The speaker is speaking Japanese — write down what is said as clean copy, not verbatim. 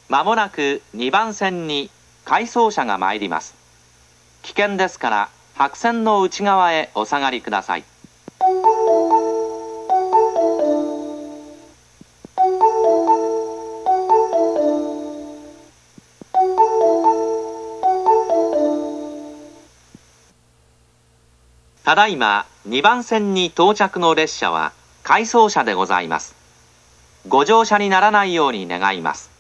まもなく2番線に回送車が参ります。危険ですから白線の内側へお下がりください。ただいま2番線に到着の列車は回送車でございます。ご乗車にならないように願います。